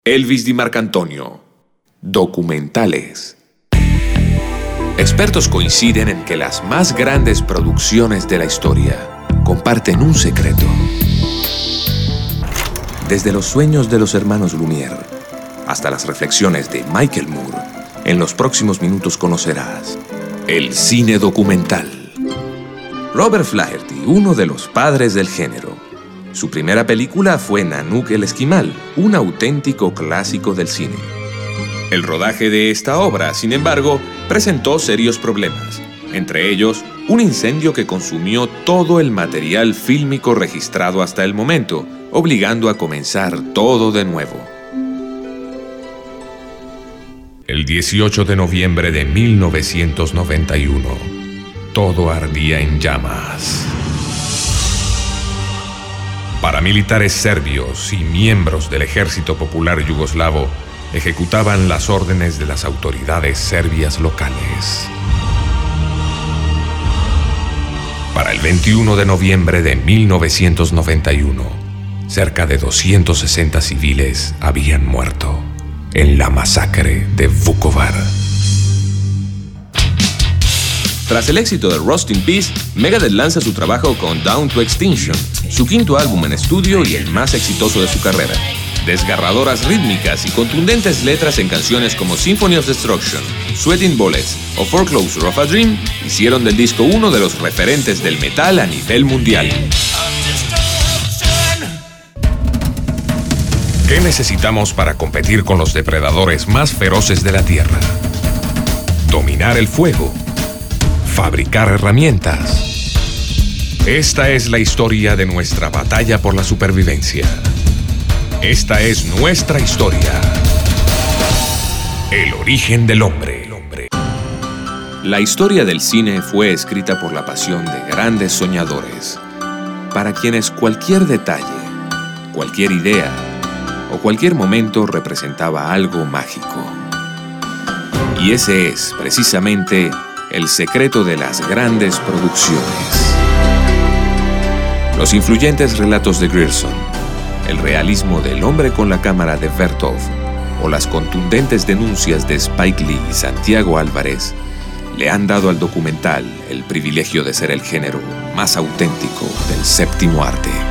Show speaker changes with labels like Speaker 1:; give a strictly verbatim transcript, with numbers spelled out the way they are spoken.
Speaker 1: Elvis Di Marcantonio. Documentales. Expertos coinciden en que las más grandes producciones de la historia comparten un secreto. Desde los sueños de los hermanos Lumière hasta las reflexiones de Michael Moore, en los próximos minutos conocerás el cine documental. Robert Flaherty, uno de los padres del género. Su primera película fue Nanook el Esquimal, un auténtico clásico del cine. El rodaje de esta obra, sin embargo, presentó serios problemas, entre ellos un incendio que consumió todo el material fílmico registrado hasta el momento, obligando a comenzar todo de nuevo. El dieciocho de noviembre de mil novecientos noventa y uno, todo ardía en llamas. Paramilitares serbios y miembros del Ejército Popular Yugoslavo ejecutaban las órdenes de las autoridades serbias locales. Para el veintiuno de noviembre de mil novecientos noventa y uno, cerca de doscientos sesenta civiles habían muerto en la masacre de Vukovar. Tras el éxito de Rust in Peace, Megadeth lanza su trabajo con Down to Extinction, su quinto álbum en estudio y el más exitoso de su carrera. Desgarradoras rítmicas y contundentes letras en canciones como Symphony of Destruction, Sweating Bullets o Foreclosure of a Dream hicieron del disco uno de los referentes del metal a nivel mundial. ¿Qué necesitamos para competir con los depredadores más feroces de la Tierra? Dominar el fuego. Fabricar herramientas. Esta es la historia de nuestra batalla por la supervivencia. Esta es nuestra historia. El origen del hombre. La historia del cine fue escrita por la pasión de grandes soñadores, para quienes cualquier detalle, cualquier idea o cualquier momento representaba algo mágico. Y ese es, precisamente, el secreto de las grandes producciones. Los influyentes relatos de Grierson, el realismo del hombre con la cámara de Vertov o las contundentes denuncias de Spike Lee y Santiago Álvarez le han dado al documental el privilegio de ser el género más auténtico del séptimo arte.